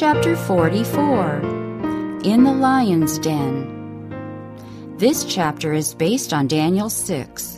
Chapter 44. In the Lion's Den. This chapter is based on Daniel 6.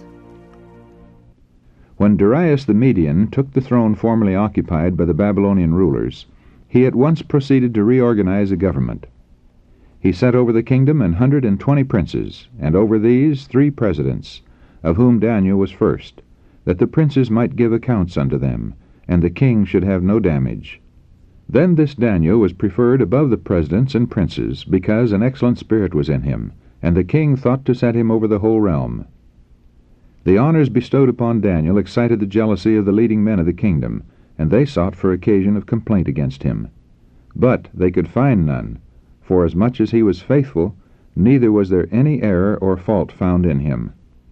When Darius the Median took the throne formerly occupied by the Babylonian rulers, he at once proceeded to reorganize a government. He set over the kingdom 120 princes, and over these 3 presidents, of whom Daniel was first, that the princes might give accounts unto them, and the king should have no damage. Then this Daniel was preferred above the presidents and princes, because an excellent spirit was in him, and the king thought to set him over the whole realm. The honors bestowed upon Daniel excited the jealousy of the leading men of the kingdom, and they sought for occasion of complaint against him. But they could find none, for as much as he was faithful, neither was there any error or fault found in him.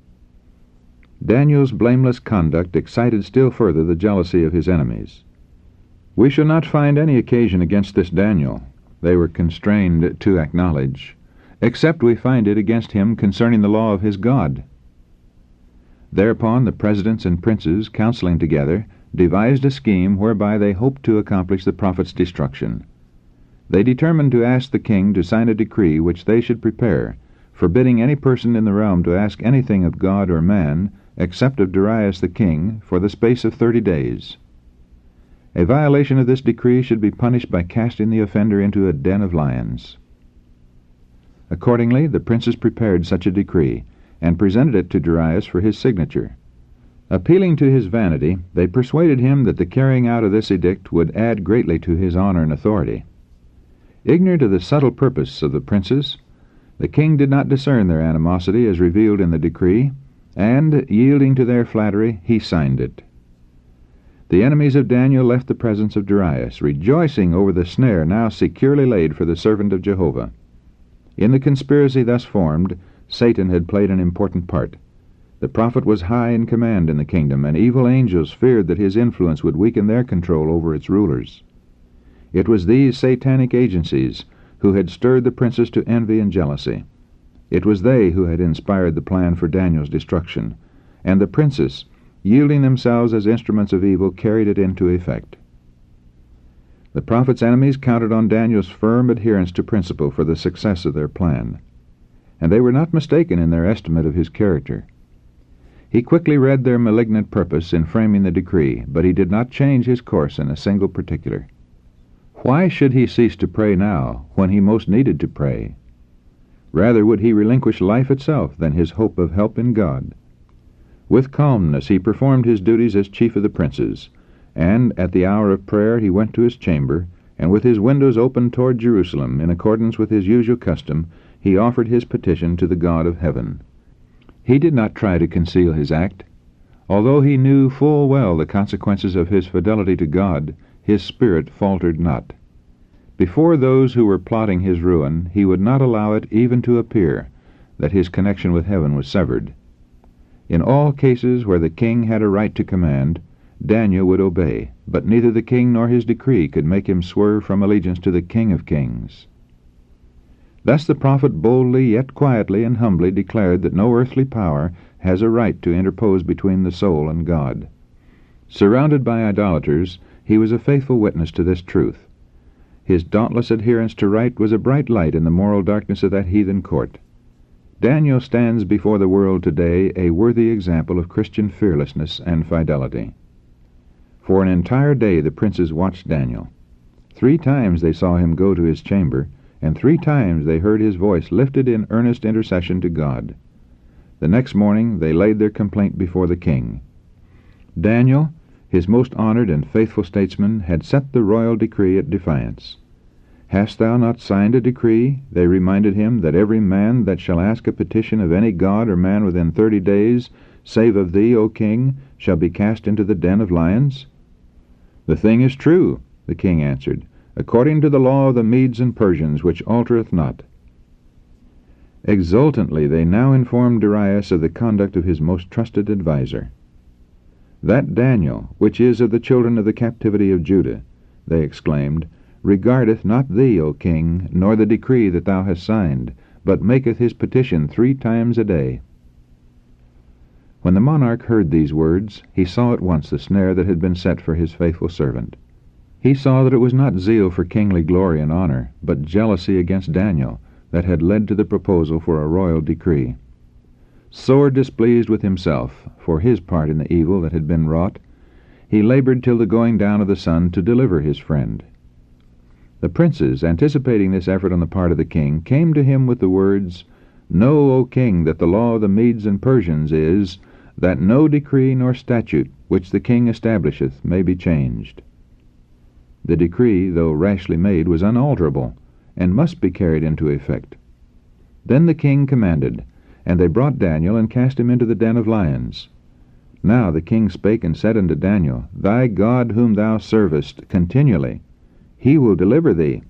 Daniel's blameless conduct excited still further the jealousy of his enemies. We shall not find any occasion against this Daniel, they were constrained to acknowledge, except we find it against him concerning the law of his God. Thereupon the presidents and princes, counseling together, devised a scheme whereby they hoped to accomplish the prophet's destruction. They determined to ask the king to sign a decree which they should prepare, forbidding any person in the realm to ask anything of God or man, except of Darius the king, for the space of 30 days. A violation of this decree should be punished by casting the offender into a den of lions. Accordingly, the princes prepared such a decree, and presented it to Darius for his signature. Appealing to his vanity, they persuaded him that the carrying out of this edict would add greatly to his honor and authority. Ignorant of the subtle purpose of the princes, the king did not discern their animosity as revealed in the decree, and, yielding to their flattery, he signed it. The enemies of Daniel left the presence of Darius, rejoicing over the snare now securely laid for the servant of Jehovah. In the conspiracy thus formed, Satan had played an important part. The prophet was high in command in the kingdom, and evil angels feared that his influence would weaken their control over its rulers. It was these satanic agencies who had stirred the princes to envy and jealousy. It was they who had inspired the plan for Daniel's destruction, and the princes, yielding themselves as instruments of evil, carried it into effect. The prophet's enemies counted on Daniel's firm adherence to principle for the success of their plan, and they were not mistaken in their estimate of his character. He quickly read their malignant purpose in framing the decree, but he did not change his course in a single particular. Why should he cease to pray now, when he most needed to pray? Rather would he relinquish life itself than his hope of help in God. With calmness he performed his duties as chief of the princes, and at the hour of prayer he went to his chamber, and with his windows open toward Jerusalem, in accordance with his usual custom, he offered his petition to the God of heaven. He did not try to conceal his act. Although he knew full well the consequences of his fidelity to God, his spirit faltered not. Before those who were plotting his ruin, he would not allow it even to appear that his connection with heaven was severed. In all cases where the king had a right to command, Daniel would obey, but neither the king nor his decree could make him swerve from allegiance to the King of Kings. Thus the prophet boldly yet quietly and humbly declared that no earthly power has a right to interpose between the soul and God. Surrounded by idolaters, he was a faithful witness to this truth. His dauntless adherence to right was a bright light in the moral darkness of that heathen court. Daniel stands before the world today a worthy example of Christian fearlessness and fidelity. For an entire day the princes watched Daniel. 3 times they saw him go to his chamber, and 3 times they heard his voice lifted in earnest intercession to God. The next morning they laid their complaint before the king. Daniel, his most honored and faithful statesman, had set the royal decree at defiance. Hast thou not signed a decree, they reminded him, that every man that shall ask a petition of any god or man within 30 days, save of thee, O king, shall be cast into the den of lions? The thing is true, the king answered, according to the law of the Medes and Persians, which altereth not. Exultantly they now informed Darius of the conduct of his most trusted adviser. That Daniel, which is of the children of the captivity of Judah, they exclaimed, regardeth not thee, O king, nor the decree that thou hast signed, but maketh his petition 3 times a day. When the monarch heard these words, he saw at once the snare that had been set for his faithful servant. He saw that it was not zeal for kingly glory and honor, but jealousy against Daniel, that had led to the proposal for a royal decree. Sore displeased with himself for his part in the evil that had been wrought, he labored till the going down of the sun to deliver his friend. The princes, anticipating this effort on the part of the king, came to him with the words, "Know, O king, that the law of the Medes and Persians is, that no decree nor statute which the king establisheth may be changed." The decree, though rashly made, was unalterable, and must be carried into effect. Then the king commanded, and they brought Daniel, and cast him into the den of lions. Now the king spake and said unto Daniel, "Thy God whom thou servest continually, he will deliver thee."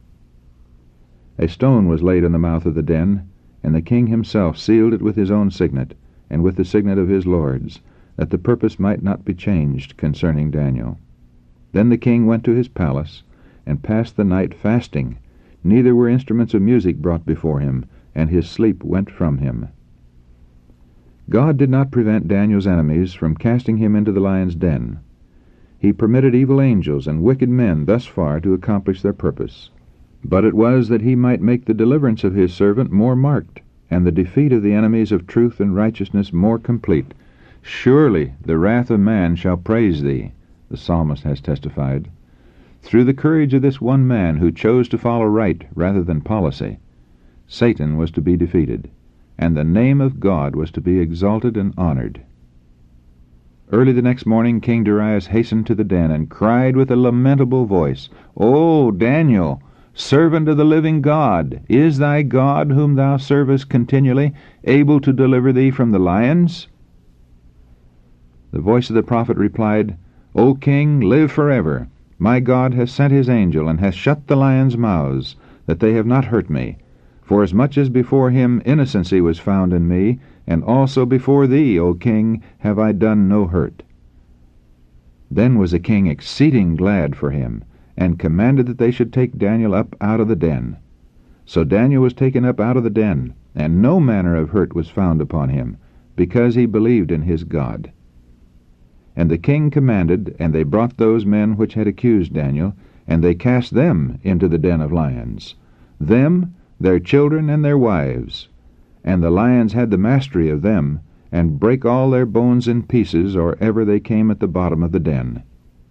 A stone was laid in the mouth of the den, and the king himself sealed it with his own signet, and with the signet of his lords, that the purpose might not be changed concerning Daniel. Then the king went to his palace, and passed the night fasting, neither were instruments of music brought before him, and his sleep went from him. God did not prevent Daniel's enemies from casting him into the lion's den. He permitted evil angels and wicked men thus far to accomplish their purpose. But it was that he might make the deliverance of his servant more marked, and the defeat of the enemies of truth and righteousness more complete. "Surely the wrath of man shall praise thee," the psalmist has testified. Through the courage of this one man who chose to follow right rather than policy, Satan was to be defeated, and the name of God was to be exalted and honored. Early the next morning King Darius hastened to the den and cried with a lamentable voice, "O Daniel, servant of the living God, is thy God, whom thou servest continually, able to deliver thee from the lions?" The voice of the prophet replied, "O king, live forever. My God has sent his angel, and hath shut the lions' mouths, that they have not hurt me. For as much as before him innocency was found in me, and also before thee, O king, have I done no hurt." Then was the king exceeding glad for him, and commanded that they should take Daniel up out of the den. So Daniel was taken up out of the den, and no manner of hurt was found upon him, because he believed in his God. And the king commanded, and they brought those men which had accused Daniel, and they cast them into the den of lions, them, their children, and their wives. And the lions had the mastery of them, and brake all their bones in pieces, or ever they came at the bottom of the den.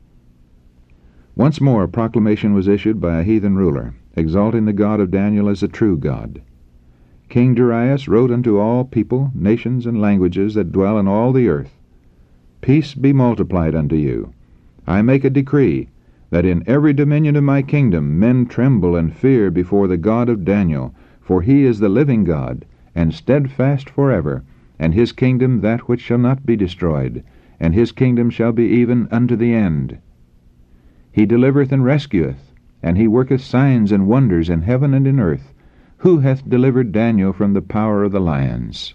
Once more a proclamation was issued by a heathen ruler, exalting the God of Daniel as the true God. King Darius wrote unto all people, nations, and languages that dwell in all the earth, "Peace be multiplied unto you. I make a decree, that in every dominion of my kingdom men tremble and fear before the God of Daniel, for he is the living God, and steadfast forever, and his kingdom that which shall not be destroyed, and his kingdom shall be even unto the end. He delivereth and rescueth, and he worketh signs and wonders in heaven and in earth, who hath delivered Daniel from the power of the lions."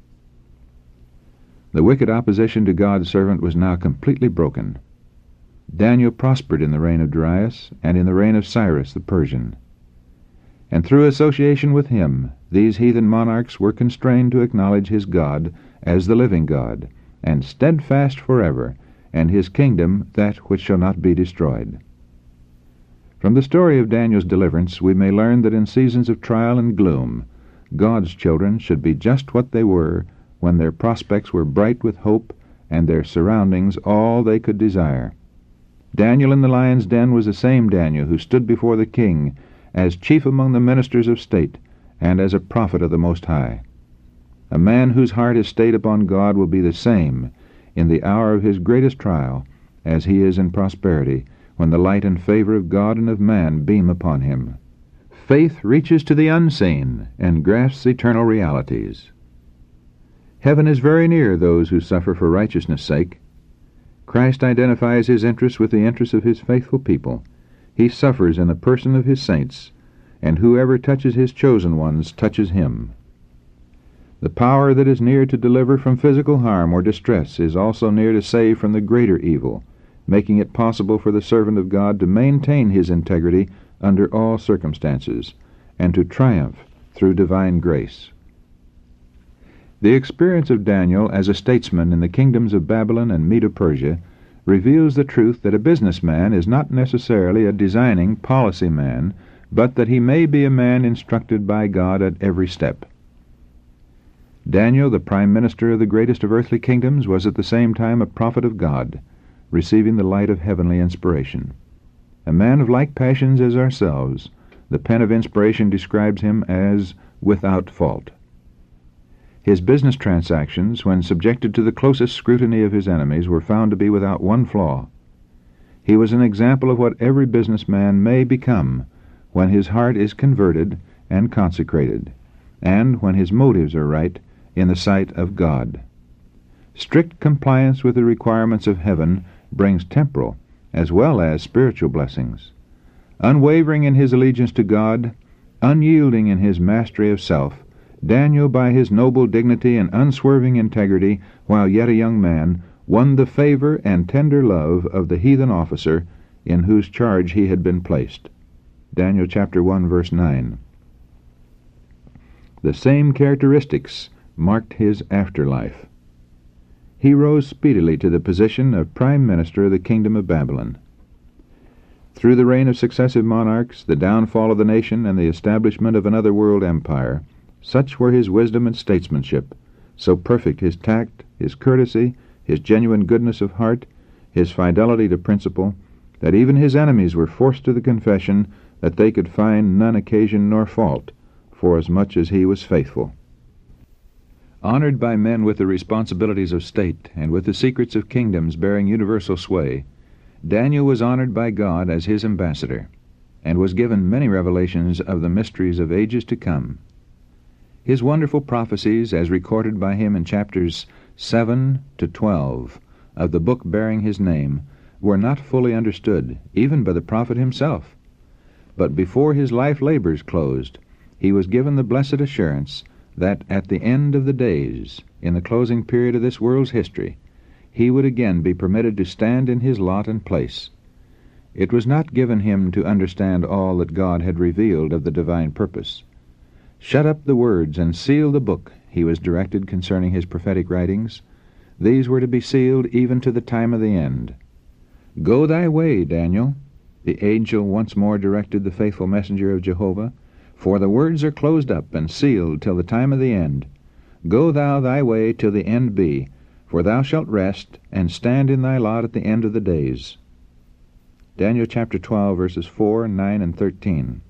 The wicked opposition to God's servant was now completely broken. Daniel prospered in the reign of Darius and in the reign of Cyrus the Persian. And through association with him, these heathen monarchs were constrained to acknowledge his God as the living God, and steadfast forever, and his kingdom that which shall not be destroyed. From the story of Daniel's deliverance we may learn that in seasons of trial and gloom, God's children should be just what they were when their prospects were bright with hope and their surroundings all they could desire. Daniel in the lion's den was the same Daniel who stood before the king as chief among the ministers of state and as a prophet of the Most High. A man whose heart is stayed upon God will be the same in the hour of his greatest trial as he is in prosperity, when the light and favor of God and of man beam upon him. Faith reaches to the unseen and grasps eternal realities. Heaven is very near those who suffer for righteousness' sake. Christ identifies his interests with the interests of his faithful people. He suffers in the person of his saints, and whoever touches his chosen ones touches him. The power that is near to deliver from physical harm or distress is also near to save from the greater evil, making it possible for the servant of God to maintain his integrity under all circumstances, and to triumph through divine grace. The experience of Daniel as a statesman in the kingdoms of Babylon and Medo-Persia reveals the truth that a businessman is not necessarily a designing policy man, but that he may be a man instructed by God at every step. Daniel, the prime minister of the greatest of earthly kingdoms, was at the same time a prophet of God, receiving the light of heavenly inspiration. A man of like passions as ourselves, the pen of inspiration describes him as without fault. His business transactions, when subjected to the closest scrutiny of his enemies, were found to be without one flaw. He was an example of what every businessman may become when his heart is converted and consecrated, and when his motives are right in the sight of God. Strict compliance with the requirements of heaven brings temporal as well as spiritual blessings. Unwavering in his allegiance to God, unyielding in his mastery of self, Daniel, by his noble dignity and unswerving integrity, while yet a young man, won the favor and tender love of the heathen officer in whose charge he had been placed. Daniel chapter 1, verse 9. The same characteristics marked his afterlife. He rose speedily to the position of prime minister of the kingdom of Babylon. Through the reign of successive monarchs, the downfall of the nation, and the establishment of another world empire, such were his wisdom and statesmanship, so perfect his tact, his courtesy, his genuine goodness of heart, his fidelity to principle, that even his enemies were forced to the confession that they could find none occasion nor fault, forasmuch as he was faithful. Honored by men with the responsibilities of state and with the secrets of kingdoms bearing universal sway, Daniel was honored by God as his ambassador, and was given many revelations of the mysteries of ages to come. His wonderful prophecies, as recorded by him in chapters 7 to 12 of the book bearing his name, were not fully understood, even by the prophet himself. But before his life labors closed, he was given the blessed assurance that at the end of the days, in the closing period of this world's history, he would again be permitted to stand in his lot and place. It was not given him to understand all that God had revealed of the divine purpose. Shut up the words and seal the book, he was directed concerning his prophetic writings. These were to be sealed even to the time of the end. Go thy way, Daniel, the angel once more directed the faithful messenger of Jehovah, for the words are closed up and sealed till the time of the end. Go thou thy way till the end be, for thou shalt rest and stand in thy lot at the end of the days. Daniel chapter 12, verses 4, 9, and 13.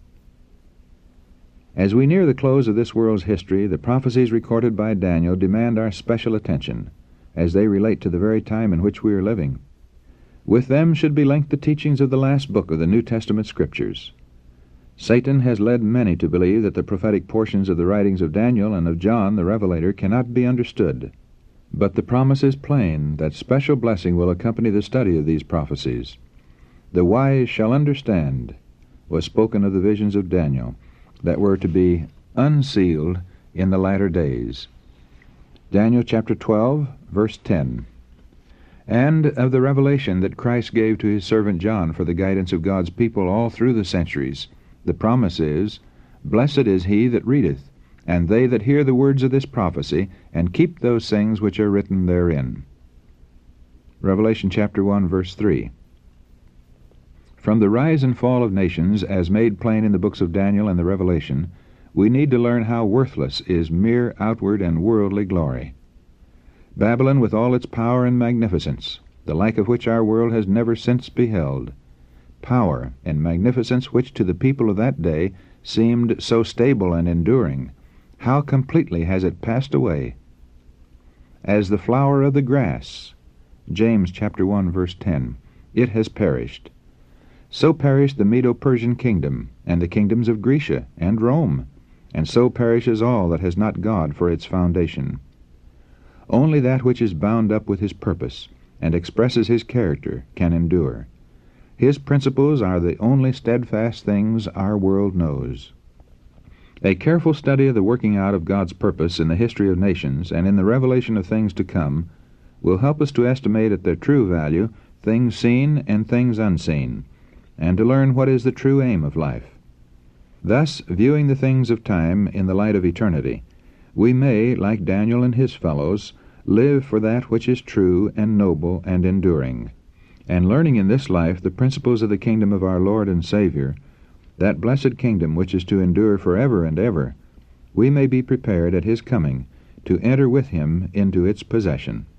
As we near the close of this world's history, the prophecies recorded by Daniel demand our special attention, as they relate to the very time in which we are living. With them should be linked the teachings of the last book of the New Testament Scriptures. Satan has led many to believe that the prophetic portions of the writings of Daniel and of John the Revelator cannot be understood. But the promise is plain that special blessing will accompany the study of these prophecies. The wise shall understand was spoken of the visions of Daniel, that were to be unsealed in the latter days. Daniel chapter 12, verse 10. And of the revelation that Christ gave to his servant John for the guidance of God's people all through the centuries, the promise is, Blessed is he that readeth, and they that hear the words of this prophecy, and keep those things which are written therein. Revelation chapter 1, verse 3. From the rise and fall of nations, as made plain in the books of Daniel and the Revelation, we need to learn how worthless is mere outward and worldly glory. Babylon, with all its power and magnificence, the like of which our world has never since beheld, power and magnificence which to the people of that day seemed so stable and enduring, how completely has it passed away. As the flower of the grass, James chapter 1, verse 10, it has perished. So perished the Medo-Persian kingdom, and the kingdoms of Grecia and Rome, and so perishes all that has not God for its foundation. Only that which is bound up with his purpose, and expresses his character, can endure. His principles are the only steadfast things our world knows. A careful study of the working out of God's purpose in the history of nations and in the revelation of things to come will help us to estimate at their true value things seen and things unseen, and to learn what is the true aim of life. Thus, viewing the things of time in the light of eternity, we may, like Daniel and his fellows, live for that which is true and noble and enduring. and learning in this life the principles of the kingdom of our Lord and Savior, that blessed kingdom which is to endure forever and ever, we may be prepared at his coming to enter with him into its possession.